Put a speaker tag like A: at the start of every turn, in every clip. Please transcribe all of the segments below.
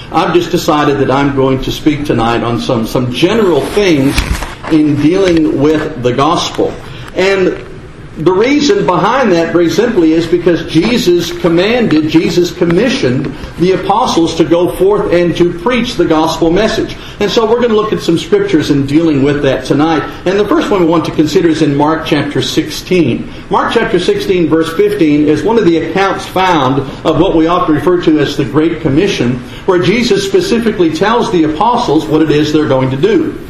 A: I've just decided that I'm going to speak tonight on some general things in dealing with the gospel. And the reason behind that, very simply, is because Jesus commissioned the apostles to go forth and to preach the gospel message. And so we're going to look at some scriptures in dealing with that tonight. And the first one we want to consider is in Mark chapter 16. Mark chapter 16, verse 15, is one of the accounts found of what we often refer to as the Great Commission, where Jesus specifically tells the apostles what it is they're going to do.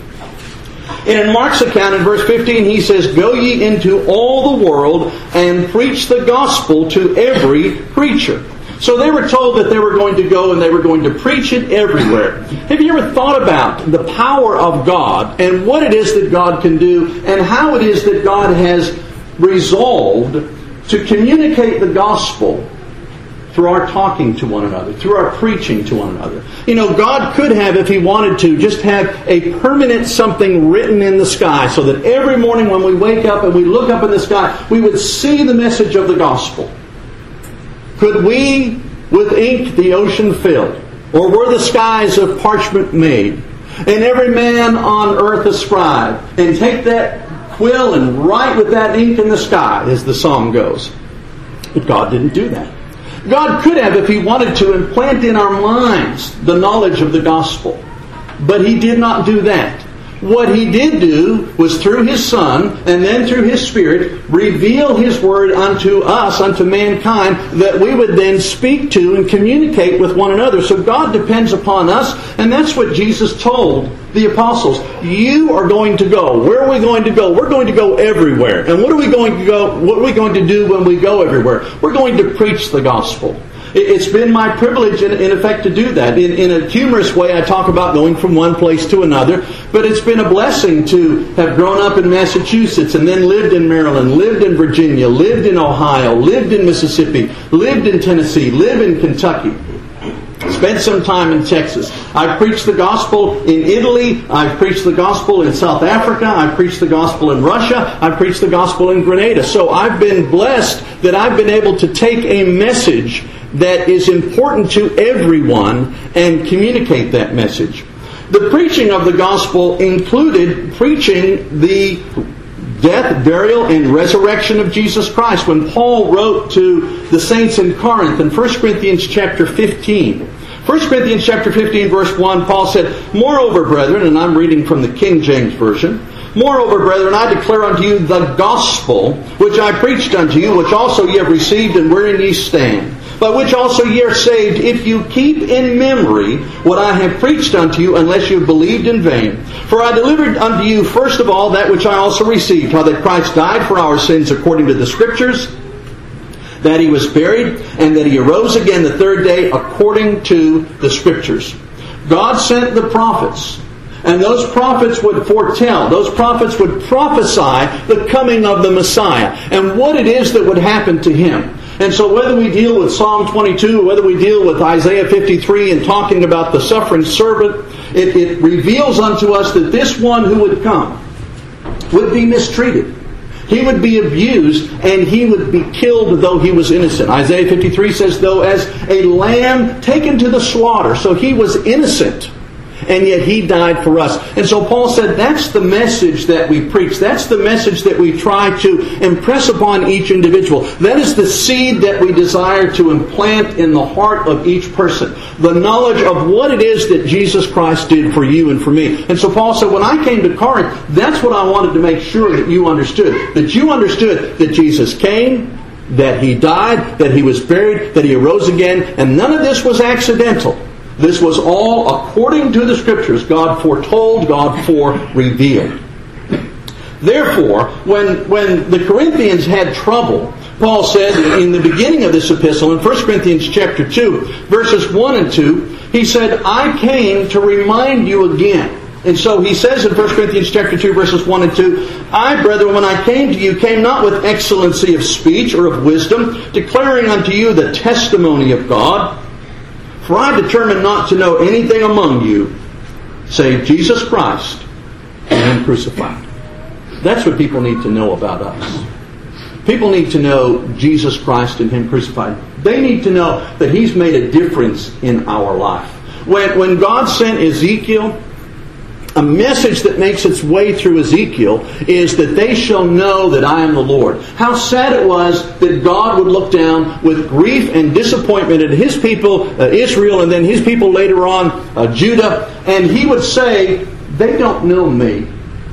A: And in Mark's account, in verse 15, he says, "Go ye into all the world and preach the gospel to every creature." So they were told that they were going to go and they were going to preach it everywhere. Have you ever thought about the power of God and what it is that God can do and how it is that God has resolved to communicate the gospel through our talking to one another, through our preaching to one another? You know, God could have, if He wanted to, just have a permanent something written in the sky so that every morning when we wake up and we look up in the sky, we would see the message of the gospel. Could we, with ink the ocean filled, or were the skies of parchment made, and every man on earth a scribe, and take that quill and write with that ink in the sky, as the song goes? But God didn't do that. God could have, if He wanted to, implant in our minds the knowledge of the gospel. But He did not do that. What He did do was, through His Son, and then through His Spirit, reveal His Word unto us, unto mankind, that we would then speak to and communicate with one another. So God depends upon us, and that's what Jesus told the apostles. You are going to go. Where are we going to go? We're going to go everywhere. And what are we going to go? What are we going to do when we go everywhere? We're going to preach the gospel. It's been my privilege, in effect, to do that. In a humorous way, I talk about going from one place to another, but it's been a blessing to have grown up in Massachusetts and then lived in Maryland, lived in Virginia, lived in Ohio, lived in Mississippi, lived in Tennessee, lived in Kentucky. Spent some time in Texas. I've preached the gospel in Italy. I've preached the gospel in South Africa. I've preached the gospel in Russia. I've preached the gospel in Grenada. So I've been blessed that I've been able to take a message that is important to everyone and communicate that message. The preaching of the gospel included preaching the death, burial, and resurrection of Jesus Christ. When Paul wrote to the saints in Corinth in 1 Corinthians chapter 15, 1 Corinthians chapter 15, verse 1, Paul said, "Moreover, brethren," and I'm reading from the King James Version, "Moreover, brethren, I declare unto you the gospel which I preached unto you, which also ye have received, and wherein ye stand, by which also ye are saved, if you keep in memory what I have preached unto you, unless you have believed in vain. For I delivered unto you first of all that which I also received, how that Christ died for our sins according to the Scriptures, that He was buried, and that He arose again the third day according to the Scriptures." God sent the prophets, and those prophets would foretell, those prophets would prophesy the coming of the Messiah and what it is that would happen to Him. And so whether we deal with Psalm 22, whether we deal with Isaiah 53 and talking about the suffering servant, it reveals unto us that this one who would come would be mistreated. He would be abused, and He would be killed though He was innocent. Isaiah 53 says, though as a lamb taken to the slaughter. So He was innocent, and yet He died for us. And so Paul said that's the message that we preach. That's the message that we try to impress upon each individual. That is the seed that we desire to implant in the heart of each person. The knowledge of what it is that Jesus Christ did for you and for me. And so Paul said, when I came to Corinth, that's what I wanted to make sure that you understood. That you understood that Jesus came, that He died, that He was buried, that He arose again, and none of this was accidental. This was all according to the Scriptures. God foretold, God forerevealed. Therefore, when the Corinthians had trouble, Paul said in the beginning of this epistle, in 1 Corinthians chapter 2, verses 1 and 2, he said, "I came to remind you again." And so he says in 1 Corinthians chapter 2, verses 1 and 2, "I, brethren, when I came to you, came not with excellency of speech or of wisdom, declaring unto you the testimony of God. For I determined not to know anything among you, save Jesus Christ and Him crucified." That's what people need to know about us. People need to know Jesus Christ and Him crucified. They need to know that He's made a difference in our life. When God sent Ezekiel, a message that makes its way through Ezekiel is that they shall know that I am the Lord. How sad it was that God would look down with grief and disappointment at His people, Israel, and then His people later on, Judah, and He would say, they don't know me.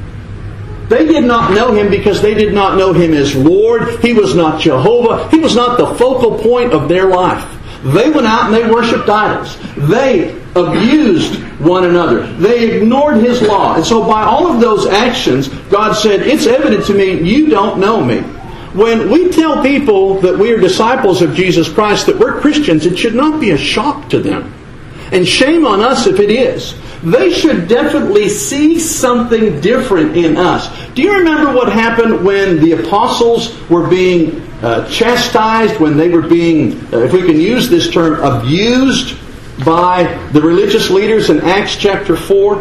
A: They did not know Him because they did not know Him as Lord. He was not Jehovah. He was not the focal point of their life. They went out and they worshipped idols. They abused one another. They ignored His law. And so by all of those actions, God said, it's evident to me, you don't know me. When we tell people that we are disciples of Jesus Christ, that we're Christians, it should not be a shock to them. And shame on us if it is. They should definitely see something different in us. Do you remember what happened when the apostles were being chastised, when they were being, if we can use this term, abused by the religious leaders in Acts chapter 4?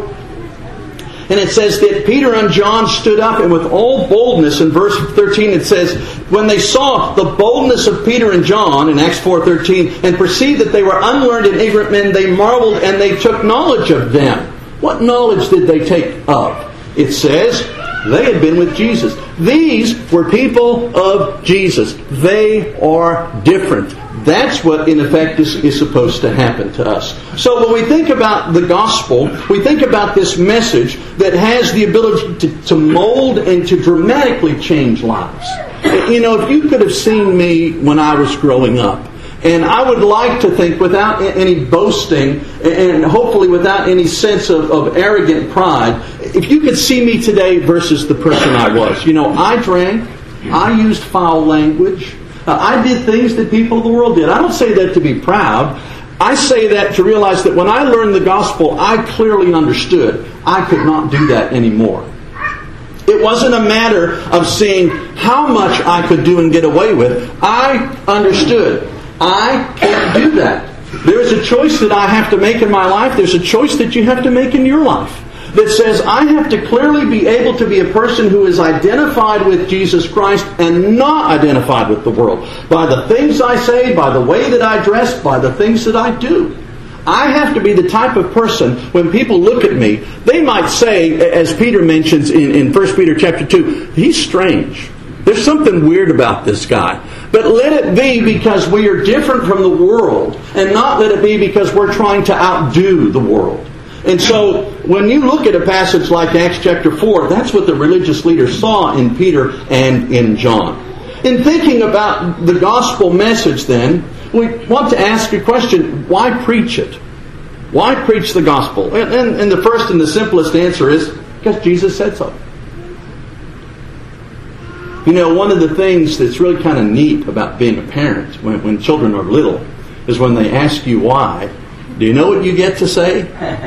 A: And it says that Peter and John stood up, and with all boldness, in verse 13 it says, when they saw the boldness of Peter and John, in Acts 4:13, and perceived that they were unlearned and ignorant men, they marveled and they took knowledge of them. What knowledge did they take of? It says, they had been with Jesus. These were people of Jesus. They are different. That's what, in effect, is supposed to happen to us. So when we think about the gospel, we think about this message that has the ability to mold and to dramatically change lives. You know, if you could have seen me when I was growing up, and I would like to think, without any boasting, and hopefully without any sense of arrogant pride, if you could see me today versus the person I was. You know, I drank, I used foul language, I did things that people of the world did. I don't say that to be proud. I say that to realize that when I learned the gospel, I clearly understood I could not do that anymore. It wasn't a matter of seeing how much I could do and get away with. I understood I can't do that. There is a choice that I have to make in my life. There's a choice that you have to make in your life that says I have to clearly be able to be a person who is identified with Jesus Christ and not identified with the world. By the things I say, by the way that I dress, by the things that I do. I have to be the type of person, when people look at me, they might say, as Peter mentions in 1 Peter chapter 2, he's strange. There's something weird about this guy. But let it be because we are different from the world, and not let it be because we're trying to outdo the world. And so, when you look at a passage like Acts chapter 4, that's what the religious leaders saw in Peter and in John. In thinking about the gospel message then, we want to ask a question, why preach it? Why preach the gospel? And the first and the simplest answer is, because Jesus said so. You know, one of the things that's really kind of neat about being a parent when children are little is when they ask you why. Do you know what you get to say?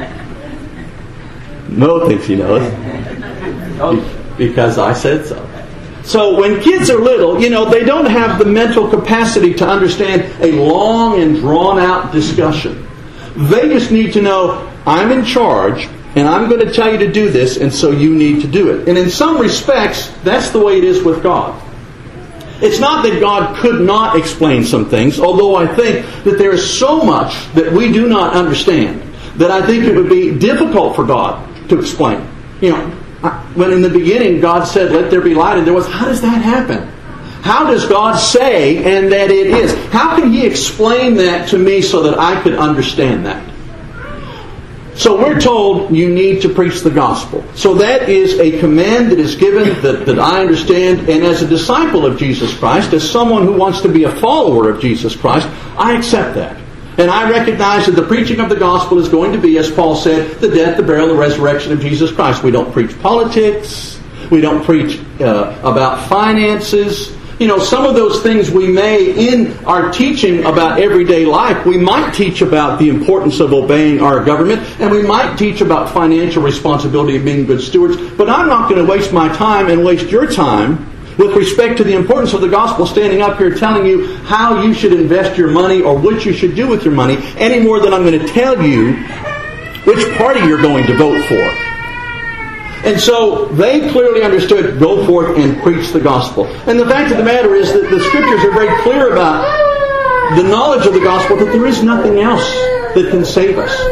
A: Mo thinks he knows. Because I said so. So when kids are little, you know, they don't have the mental capacity to understand a long and drawn-out discussion. They just need to know, I'm in charge, and I'm going to tell you to do this, and so you need to do it. And in some respects, that's the way it is with God. It's not that God could not explain some things, although I think that there is so much that we do not understand that I think it would be difficult for God to explain. You know, when in the beginning God said, let there be light, and there was, how does that happen? How does God say, and that it is? How can He explain that to me so that I could understand that? So we're told you need to preach the gospel. So that is a command that is given that I understand. And as a disciple of Jesus Christ, as someone who wants to be a follower of Jesus Christ, I accept that. And I recognize that the preaching of the gospel is going to be, as Paul said, the death, the burial, the resurrection of Jesus Christ. We don't preach politics. We don't preach about finances. You know, some of those things we may, in our teaching about everyday life, we might teach about the importance of obeying our government, and we might teach about financial responsibility of being good stewards, but I'm not going to waste my time and waste your time with respect to the importance of the gospel standing up here telling you how you should invest your money or what you should do with your money, any more than I'm going to tell you which party you're going to vote for. And so they clearly understood, go forth and preach the gospel. And the fact of the matter is that the Scriptures are very clear about the knowledge of the gospel, that there is nothing else that can save us.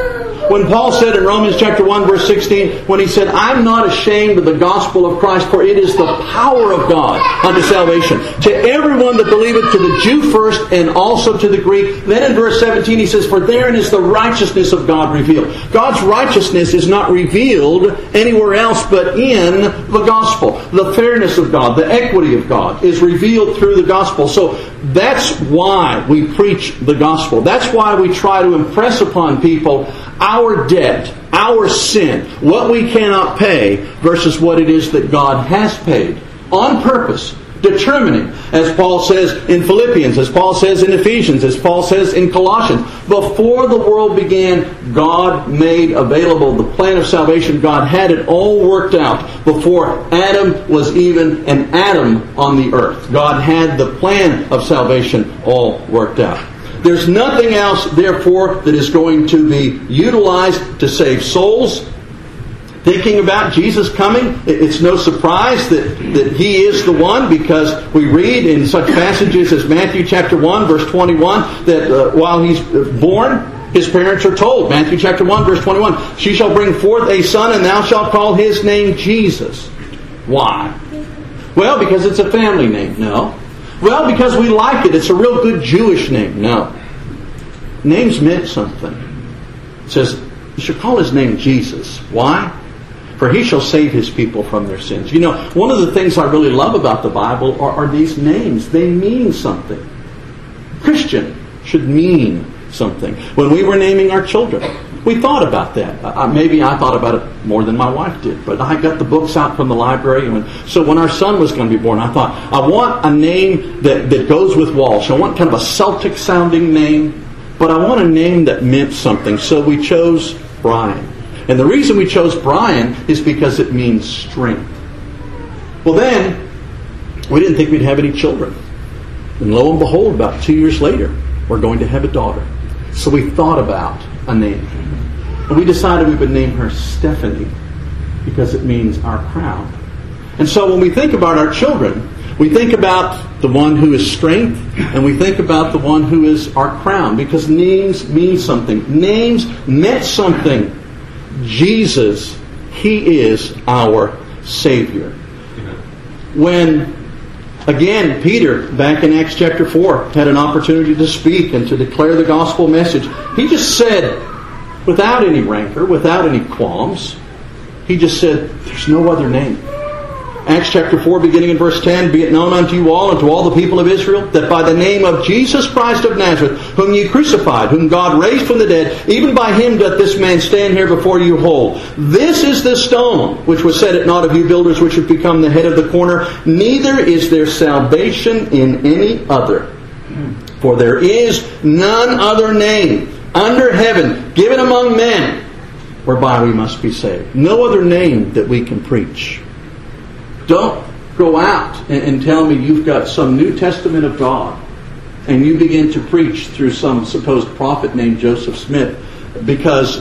A: When Paul said in Romans chapter 1 verse 16, when he said, I'm not ashamed of the gospel of Christ, for it is the power of God unto salvation, to everyone that believeth, to the Jew first, and also to the Greek. Then in verse 17 he says, for therein is the righteousness of God revealed. God's righteousness is not revealed anywhere else but in the gospel. The fairness of God, the equity of God is revealed through the gospel. So that's why we preach the gospel. That's why we try to impress upon people our debt, our sin, what we cannot pay versus what it is that God has paid on purpose, determining, as Paul says in Philippians, as Paul says in Ephesians, as Paul says in Colossians, before the world began, God made available the plan of salvation. God had it all worked out before Adam was even an atom on the earth. God had the plan of salvation all worked out. There's nothing else, therefore, that is going to be utilized to save souls. Thinking about Jesus coming, it's no surprise that He is the one, because we read in such passages as Matthew chapter 1 verse 21 that while He's born, His parents are told, Matthew chapter 1 verse 21, she shall bring forth a son and thou shalt call his name Jesus. Why? Well, because it's a family name. No. Well, because we like it. It's a real good Jewish name. No. Names meant something. It says, you should call his name Jesus. Why? For he shall save his people from their sins. You know, one of the things I really love about the Bible are these names. They mean something. Christian should mean something. When we were naming our children, we thought about that. Maybe I thought about it more than my wife did. But I got the books out from the library. So when our son was going to be born, I thought, I want a name that goes with Walsh. I want kind of a Celtic-sounding name. But I want a name that meant something. So we chose Brian. And the reason we chose Brian is because it means strength. Well then, we didn't think we'd have any children. And lo and behold, about 2 years later, we're going to have a daughter. So we thought about a name. And we decided we would name her Stephanie because it means our crown. And so when we think about our children, we think about the one who is strength, and we think about the one who is our crown, because names mean something. Names meant something. Jesus, He is our Savior. When, again, Peter, back in Acts chapter 4, had an opportunity to speak and to declare the gospel message, he just said, without any rancor, without any qualms, he just said, there's no other name. Acts chapter 4, beginning in verse 10, be it known unto you all and to all the people of Israel, that by the name of Jesus Christ of Nazareth, whom ye crucified, whom God raised from the dead, even by Him doth this man stand here before you whole. This is the stone which was set at naught of you builders, which have become the head of the corner. Neither is there salvation in any other. For there is none other name under heaven given among men whereby we must be saved. No other name that we can preach. Don't go out and tell me you've got some New Testament of God and you begin to preach through some supposed prophet named Joseph Smith, because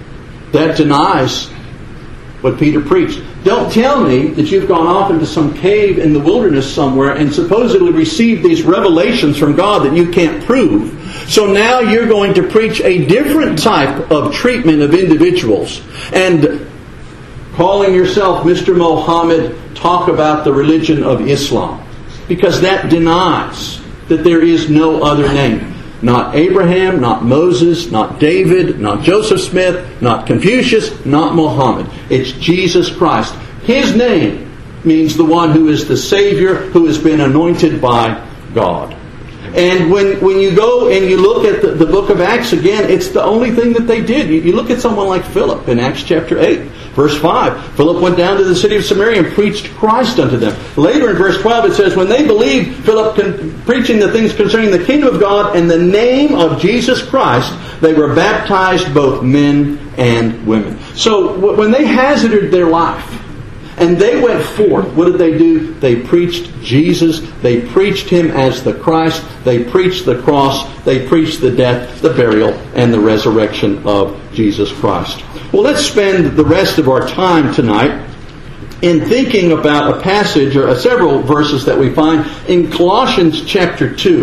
A: that denies what Peter preached. Don't tell me that you've gone off into some cave in the wilderness somewhere and supposedly received these revelations from God that you can't prove. So now you're going to preach a different type of treatment of individuals, and calling yourself Mr. Mohammed, talk about the religion of Islam, because that denies that there is no other name. Not Abraham, not Moses, not David, not Joseph Smith, not Confucius, not Mohammed. It's Jesus Christ. His name means the one who is the Savior, who has been anointed by God. And when you go and you look at the book of Acts again, it's the only thing that they did. You look at someone like Philip in Acts chapter 8, verse 5. Philip went down to the city of Samaria and preached Christ unto them. Later in verse 12 it says, when they believed Philip preaching the things concerning the kingdom of God and the name of Jesus Christ, they were baptized, both men and women. So when they hazarded their life, and they went forth, what did they do? They preached Jesus. They preached Him as the Christ. They preached the cross. They preached the death, the burial, and the resurrection of Jesus Christ. Well, let's spend the rest of our time tonight in thinking about a passage, or several verses that we find in Colossians chapter 2.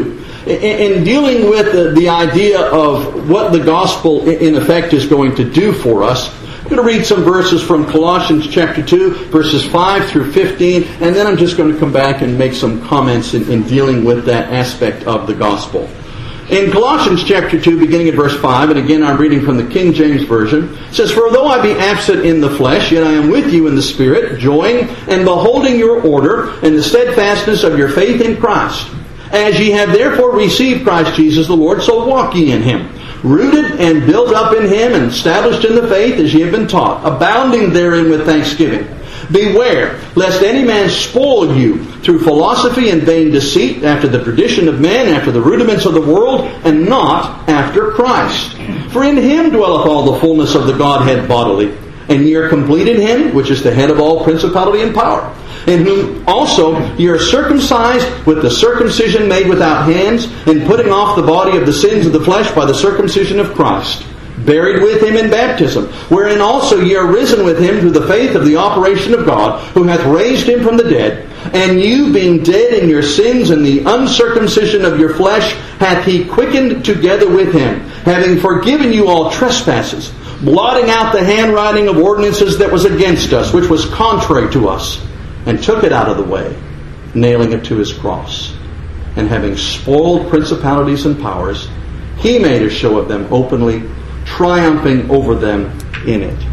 A: In dealing with the idea of what the gospel in effect is going to do for us, I'm going to read some verses from Colossians chapter 2, verses 5 through 15, and then I'm just going to come back and make some comments in dealing with that aspect of the gospel. In Colossians chapter 2, beginning at verse 5, and again I'm reading from the King James Version, it says, "For though I be absent in the flesh, yet I am with you in the Spirit, joying and beholding your order and the steadfastness of your faith in Christ. As ye have therefore received Christ Jesus the Lord, so walk ye in him, rooted and built up in him, and established in the faith as ye have been taught, abounding therein with thanksgiving. Beware, lest any man spoil you through philosophy and vain deceit, after the tradition of men, after the rudiments of the world, and not after Christ. For in him dwelleth all the fullness of the Godhead bodily, and ye are complete in him, which is the head of all principality and power, in whom also ye are circumcised with the circumcision made without hands, in putting off the body of the sins of the flesh by the circumcision of Christ, buried with him in baptism, wherein also ye are risen with him through the faith of the operation of God, who hath raised him from the dead. And you, being dead in your sins and the uncircumcision of your flesh, hath he quickened together with him, having forgiven you all trespasses, blotting out the handwriting of ordinances that was against us, which was contrary to us, and took it out of the way, nailing it to his cross. And having spoiled principalities and powers, he made a show of them openly, triumphing over them in it."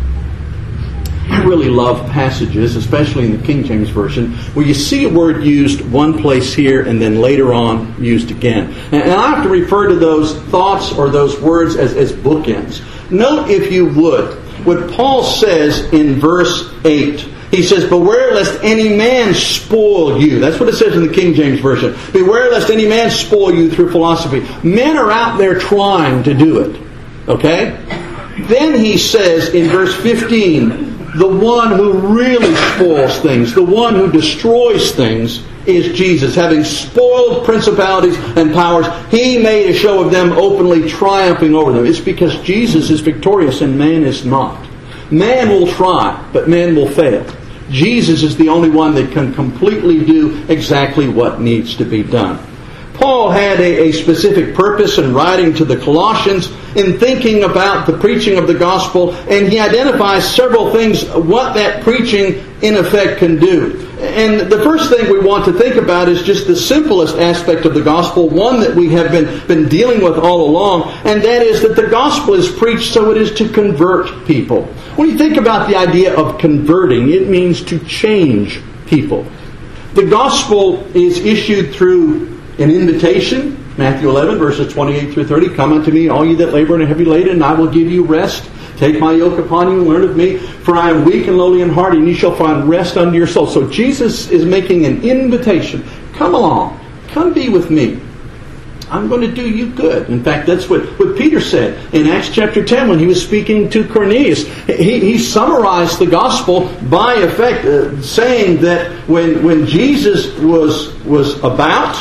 A: I really love passages, especially in the King James Version, where you see a word used one place here and then later on used again. And I have to refer to those thoughts or those words as bookends. Note, if you would, what Paul says in verse 8. He says, "Beware lest any man spoil you." That's what it says in the King James Version. "Beware lest any man spoil you through philosophy." Men are out there trying to do it. Okay? Then he says in verse 15, the one who really spoils things, the one who destroys things, is Jesus. Having spoiled principalities and powers, he made a show of them openly, triumphing over them. It's because Jesus is victorious and man is not. Man will try, but man will fail. Jesus is the only one that can completely do exactly what needs to be done. Paul had a specific purpose in writing to the Colossians, in thinking about the preaching of the gospel, and he identifies several things what that preaching in effect can do. And the first thing we want to think about is just the simplest aspect of the gospel, one that we have been dealing with all along, and that is that the gospel is preached so it is to convert people. When you think about the idea of converting, it means to change people. The gospel is issued through an invitation, Matthew 11, verses 28 through 30. "Come unto me, all ye that labor and are heavy laden, and I will give you rest. Take my yoke upon you and learn of me, for I am weak and lowly in heart, and ye shall find rest unto your soul." So Jesus is making an invitation. Come along. Come be with me. I'm going to do you good. In fact, that's what Peter said in Acts chapter 10 when he was speaking to Cornelius. He summarized the gospel by effect, saying that when Jesus was about,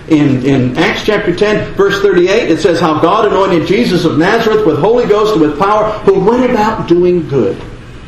A: in Acts chapter 10, verse 38, it says how God anointed Jesus of Nazareth with Holy Ghost and with power, who went about doing good.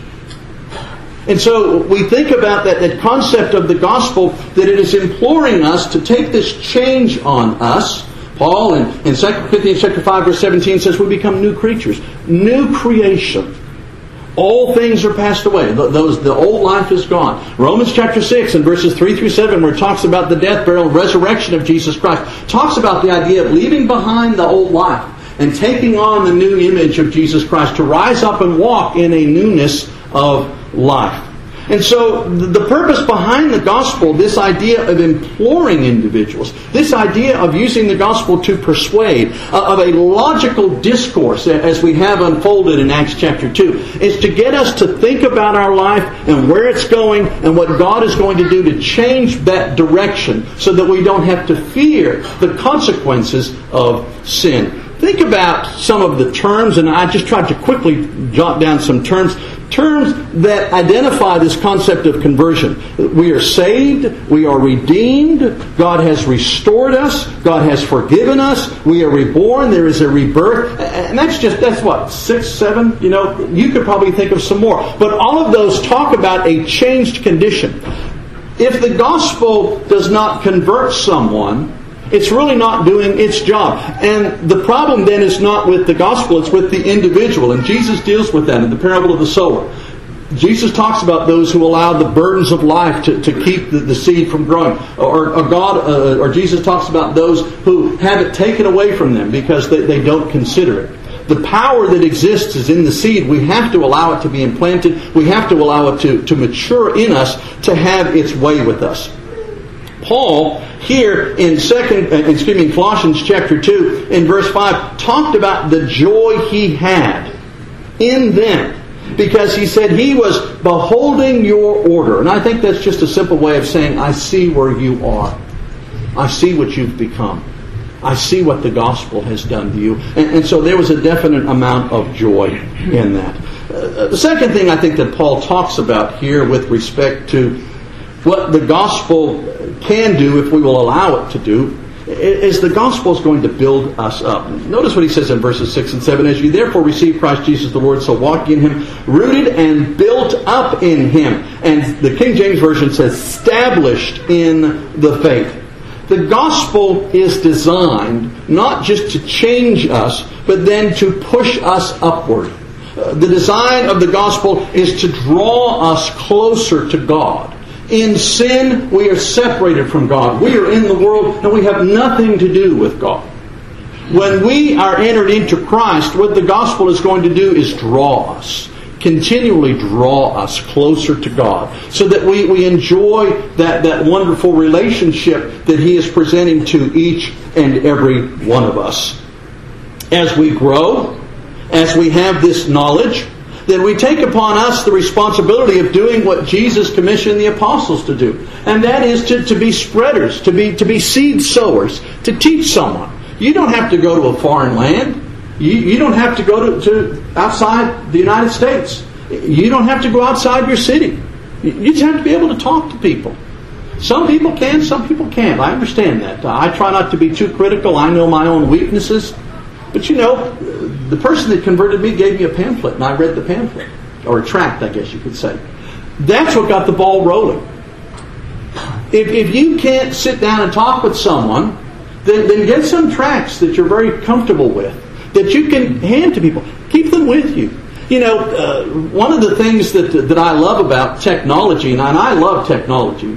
A: And so we think about that concept of the gospel, that it is imploring us to take this change on us. Paul in 2 Corinthians chapter 5, verse 17 says we become new creatures, new creation. All things are passed away. The old life is gone. Romans chapter 6 and verses 3 through 7, where it talks about the death, burial, and resurrection of Jesus Christ, talks about the idea of leaving behind the old life and taking on the new image of Jesus Christ, to rise up and walk in a newness of life. And so the purpose behind the gospel, this idea of imploring individuals, this idea of using the gospel to persuade, of a logical discourse as we have unfolded in Acts chapter 2, is to get us to think about our life and where it's going and what God is going to do to change that direction so that we don't have to fear the consequences of sin. Think about some of the terms, and I just tried to quickly jot down some terms that identify this concept of conversion. We are saved, we are redeemed, God has restored us, God has forgiven us, we are reborn, there is a rebirth, and that's what, 6, 7, you could probably think of some more. But all of those talk about a changed condition. If the gospel does not convert someone, It's really not doing its job. And the problem then is not with the gospel, it's with the individual. And Jesus deals with that in the parable of the sower. Jesus talks about those who allow the burdens of life to keep the seed from growing. Or Jesus talks about those who have it taken away from them because they don't consider it. The power that exists is in the seed. We have to allow it to be implanted. We have to allow it to mature in us, to have its way with us. Paul, here in Colossians chapter 2, in verse 5, talked about the joy he had in them. Because he said he was beholding your order. And I think that's just a simple way of saying, I see where you are. I see what you've become. I see what the gospel has done to you. And so there was a definite amount of joy in that. The second thing I think that Paul talks about here with respect to what the gospel can do if we will allow it to do, is the gospel is going to build us up. Notice what he says in verses 6 and 7. As you therefore receive Christ Jesus the Lord, so walk in Him, rooted and built up in Him. And the King James Version says, established in the faith. The gospel is designed not just to change us, but then to push us upward. The design of the gospel is to draw us closer to God. In sin, we are separated from God. We are in the world and we have nothing to do with God. When we are entered into Christ, what the gospel is going to do is draw us. Continually draw us closer to God. So that we enjoy that wonderful relationship that He is presenting to each and every one of us. As we grow, as we have this knowledge, then we take upon us the responsibility of doing what Jesus commissioned the apostles to do. And that is to be spreaders, to be seed sowers, to teach someone. You don't have to go to a foreign land. You don't have to go to outside the United States. You don't have to go outside your city. You just have to be able to talk to people. Some people can, some people can't. I understand that. I try not to be too critical. I know my own weaknesses. But the person that converted me gave me a pamphlet, and I read the pamphlet. Or a tract, I guess you could say. That's what got the ball rolling. If you can't sit down and talk with someone, then get some tracts that you're very comfortable with, that you can hand to people. Keep them with you. One of the things that I love about technology, and I love technology,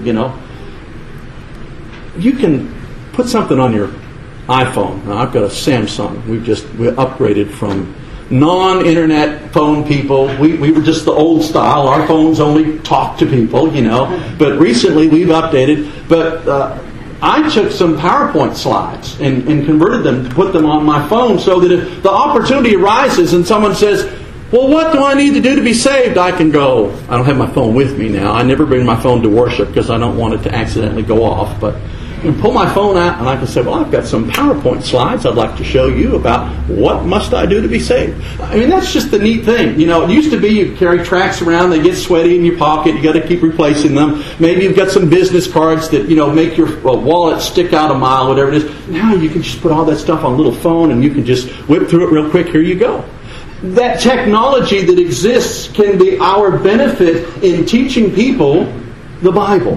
A: you can put something on your iPhone. Now, I've got a Samsung. We upgraded from non-internet phone people. We were just the old style. Our phones only talk to people, But recently we've updated. But I took some PowerPoint slides and converted them to put them on my phone so that if the opportunity arises and someone says, well, what do I need to do to be saved? I can go. I don't have my phone with me now. I never bring my phone to worship because I don't want it to accidentally go off. But I can pull my phone out and I can say, well, I've got some PowerPoint slides I'd like to show you about what must I do to be saved. I mean, that's just the neat thing. It used to be you carry tracts around, they get sweaty in your pocket, you got to keep replacing them. Maybe you've got some business cards that, make your wallet stick out a mile, whatever it is. Now you can just put all that stuff on a little phone and you can just whip through it real quick. Here you go. That technology that exists can be our benefit in teaching people the Bible.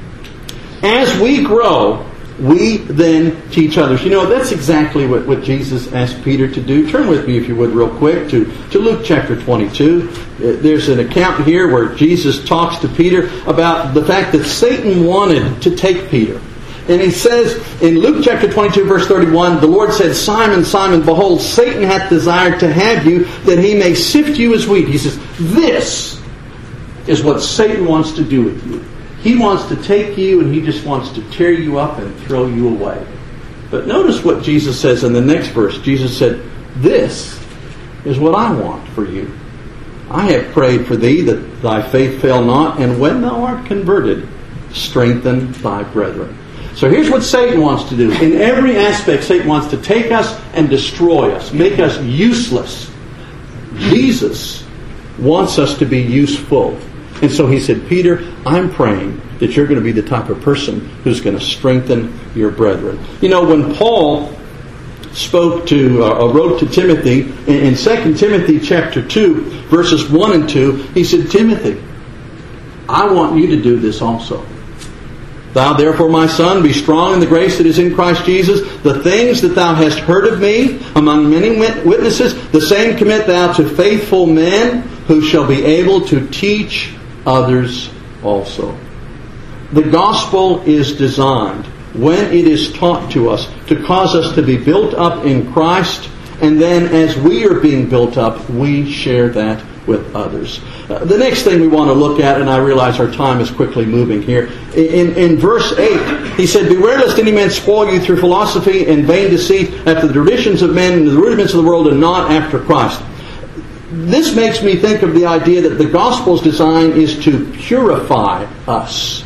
A: As we grow, we then teach others. That's exactly what Jesus asked Peter to do. Turn with me, if you would, real quick to Luke chapter 22. There's an account here where Jesus talks to Peter about the fact that Satan wanted to take Peter. And he says in Luke chapter 22, verse 31, the Lord said, Simon, Simon, behold, Satan hath desired to have you, that he may sift you as wheat. He says, this is what Satan wants to do with you. He wants to take you and he just wants to tear you up and throw you away. But notice what Jesus says in the next verse. Jesus said, this is what I want for you. I have prayed for thee that thy faith fail not, and when thou art converted, strengthen thy brethren. So here's what Satan wants to do. In every aspect, Satan wants to take us and destroy us, make us useless. Jesus wants us to be useful. And so he said, Peter, I'm praying that you're going to be the type of person who's going to strengthen your brethren. When Paul wrote to Timothy, in 2 Timothy chapter 2, verses 1 and 2, he said, Timothy, I want you to do this also. Thou therefore, my son, be strong in the grace that is in Christ Jesus. The things that thou hast heard of me among many witnesses, the same commit thou to faithful men who shall be able to teach others also. The gospel is designed, when it is taught to us, to cause us to be built up in Christ, and then as we are being built up, we share that with others. The next thing we want to look at, and I realize our time is quickly moving here, in verse 8, he said, Beware lest any man spoil you through philosophy and vain deceit, after the traditions of men and the rudiments of the world, and not after Christ. This makes me think of the idea that the gospel's design is to purify us.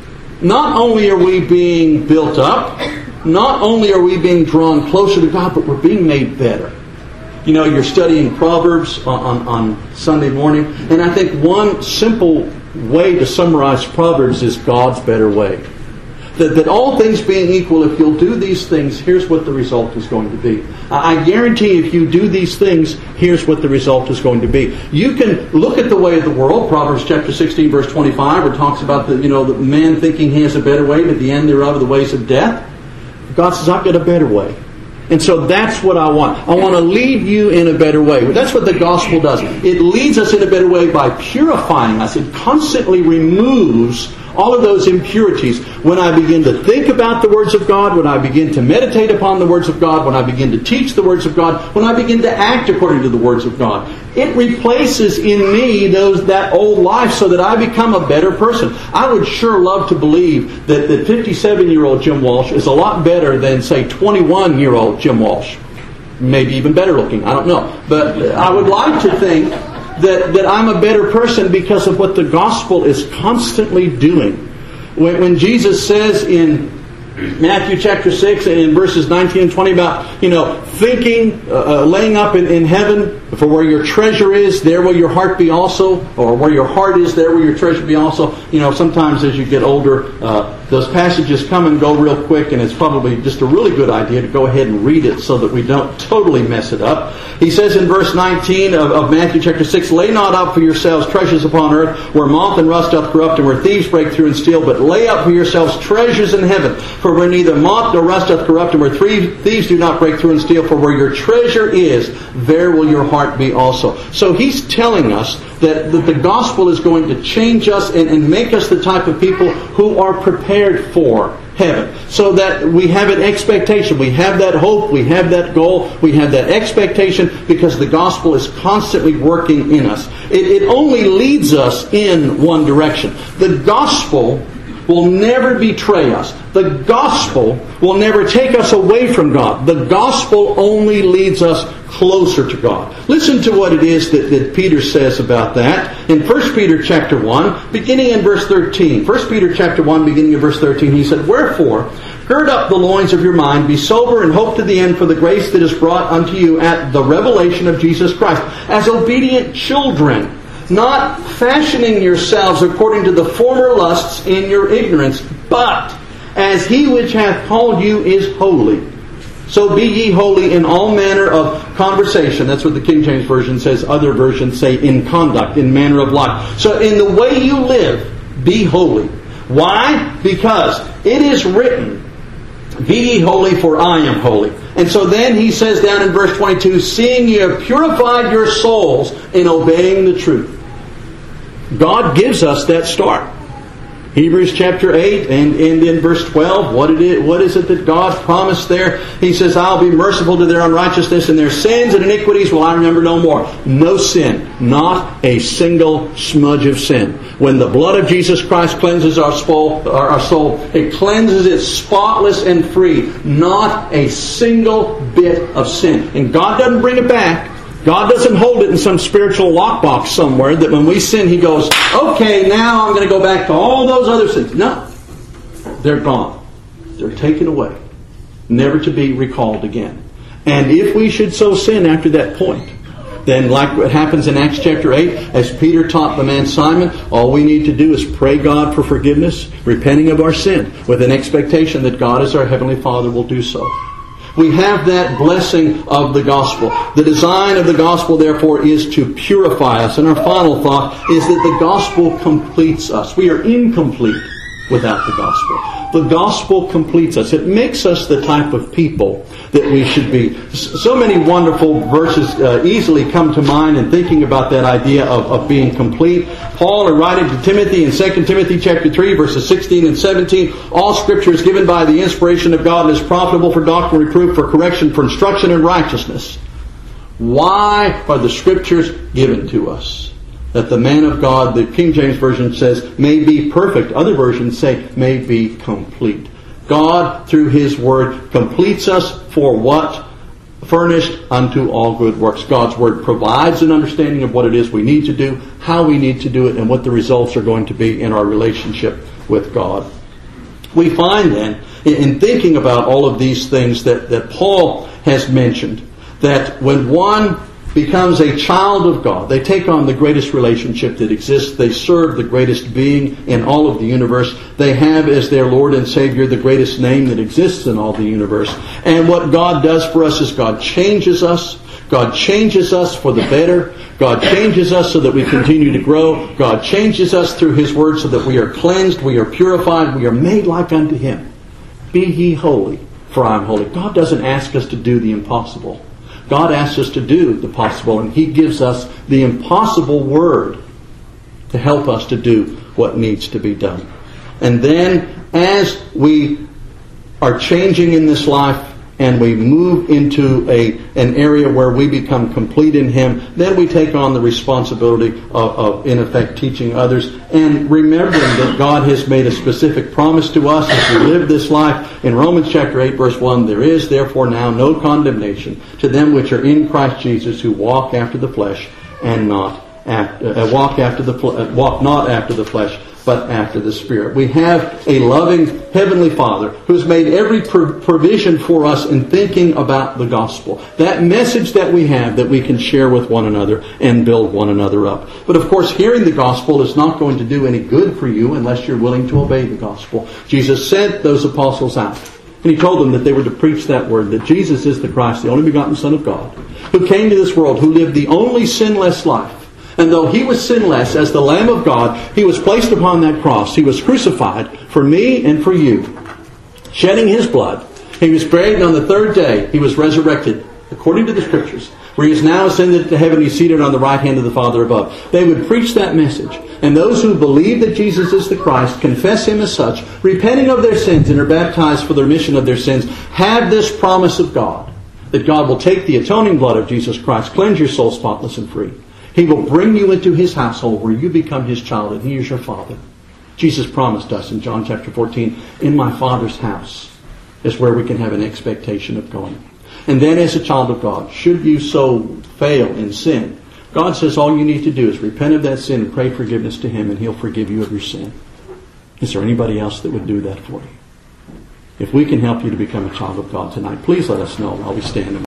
A: Not only are we being built up, not only are we being drawn closer to God, but we're being made better. You know, you're studying Proverbs on Sunday morning, and I think one simple way to summarize Proverbs is God's better way. That all things being equal, if you'll do these things, here's what the result is going to be. I guarantee if you do these things, here's what the result is going to be. You can look at the way of the world, Proverbs chapter 16, verse 25, where it talks about the man thinking he has a better way, but the end thereof are the ways of death. God says, I've got a better way. And so that's what I want. I want to lead you in a better way. That's what the gospel does. It leads us in a better way by purifying us. It constantly removes all of those impurities. When I begin to think about the words of God, when I begin to meditate upon the words of God, when I begin to teach the words of God, when I begin to act according to the words of God, it replaces in me that old life so that I become a better person. I would sure love to believe that 57-year-old Jim Walsh is a lot better than, say, 21-year-old Jim Walsh. Maybe even better looking. I don't know. But I would like to think that I'm a better person because of what the gospel is constantly doing. When Jesus says in Matthew chapter 6 and in verses 19 and 20 about, thinking, laying up in heaven, for where your treasure is, there will your heart be also, or where your heart is, there will your treasure be also. Sometimes as you get older, those passages come and go real quick, and it's probably just a really good idea to go ahead and read it so that we don't totally mess it up. He says in verse 19 of Matthew chapter 6, Lay not up for yourselves treasures upon earth, where moth and rust doth corrupt, and where thieves break through and steal, but lay up for yourselves treasures in heaven, for where neither moth nor rust doth corrupt, and where thieves do not break through and steal, for where your treasure is, there will your heart be also. So he's telling us that the gospel is going to change us and make us the type of people who are prepared for heaven. So that we have an expectation. We have that hope. We have that goal. We have that expectation because the gospel is constantly working in us. It only leads us in one direction. The gospel will never betray us. The gospel will never take us away from God. The gospel only leads us closer to God. Listen to what it is that Peter says about that. In 1 Peter chapter 1, beginning in verse 13. 1 Peter chapter 1, beginning in verse 13, he said, Wherefore, gird up the loins of your mind, be sober, and hope to the end for the grace that is brought unto you at the revelation of Jesus Christ, as obedient children, not fashioning yourselves according to the former lusts in your ignorance, but as he which hath called you is holy, so be ye holy in all manner of conversation. That's what the King James Version says. Other versions say in conduct, in manner of life. So in the way you live, be holy. Why? Because it is written, Be ye holy, for I am holy. And so then he says down in verse 22, Seeing ye have purified your souls in obeying the truth. God gives us that start. Hebrews chapter 8 and in verse 12, what is it that God promised there? He says, I'll be merciful to their unrighteousness, and their sins and iniquities will I remember no more. No sin. Not a single smudge of sin. When the blood of Jesus Christ cleanses our soul, it cleanses it spotless and free. Not a single bit of sin. And God doesn't bring it back. God doesn't hold it in some spiritual lockbox somewhere that when we sin, He goes, okay, now I'm going to go back to all those other sins. No. They're gone. They're taken away. Never to be recalled again. And if we should so sin after that point, then like what happens in Acts chapter 8, as Peter taught the man Simon, all we need to do is pray God for forgiveness, repenting of our sin, with an expectation that God as our Heavenly Father will do so. We have that blessing of the gospel. The design of the gospel, therefore, is to purify us. And our final thought is that the gospel completes us. We are incomplete without the gospel. The gospel completes us. It makes us the type of people that we should be. So many wonderful verses easily come to mind in thinking about that idea of being complete. Paul, in writing to Timothy in 2 Timothy chapter 3, verses 16 and 17, all Scripture is given by the inspiration of God and is profitable for doctrine, reproof, for correction, for instruction in righteousness. Why are the Scriptures given to us? That the man of God, the King James Version says, may be perfect. Other versions say, may be complete. God, through His Word, completes us for what? Furnished unto all good works. God's Word provides an understanding of what it is we need to do, how we need to do it, and what the results are going to be in our relationship with God. We find then, in thinking about all of these things that Paul has mentioned, that when one becomes a child of God, they take on the greatest relationship that exists. They serve the greatest being in all of the universe. They have as their Lord and Savior the greatest name that exists in all the universe. And what God does for us is God changes us. God changes us for the better. God changes us so that we continue to grow. God changes us through His Word so that we are cleansed, we are purified, we are made like unto Him. Be ye holy, for I am holy. God doesn't ask us to do the impossible. God asks us to do the possible, and He gives us the impossible Word to help us to do what needs to be done. And then, as we are changing in this life, and we move into an area where we become complete in Him, then we take on the responsibility of in effect, teaching others, and remembering that God has made a specific promise to us as we live this life. In Romans chapter 8, verse 1, there is therefore now no condemnation to them which are in Christ Jesus, who walk after the flesh, and walk not after the flesh, but after the Spirit. We have a loving Heavenly Father who has made every provision for us in thinking about the gospel. That message that we have that we can share with one another and build one another up. But of course, hearing the gospel is not going to do any good for you unless you're willing to obey the gospel. Jesus sent those apostles out, and He told them that they were to preach that word, that Jesus is the Christ, the only begotten Son of God, who came to this world, who lived the only sinless life. And though He was sinless as the Lamb of God, He was placed upon that cross. He was crucified for me and for you, shedding His blood. He was buried, and on the third day He was resurrected, according to the Scriptures, where He is now ascended to heaven. He's seated on the right hand of the Father above. They would preach that message. And those who believe that Jesus is the Christ, confess Him as such, repenting of their sins and are baptized for the remission of their sins, have this promise of God, that God will take the atoning blood of Jesus Christ, cleanse your soul spotless and free. He will bring you into His household where you become His child and He is your Father. Jesus promised us in John chapter 14, in my Father's house is where we can have an expectation of going. And then as a child of God, should you so fail in sin, God says all you need to do is repent of that sin and pray forgiveness to Him, and He'll forgive you of your sin. Is there anybody else that would do that for you? If we can help you to become a child of God tonight, please let us know while we stand.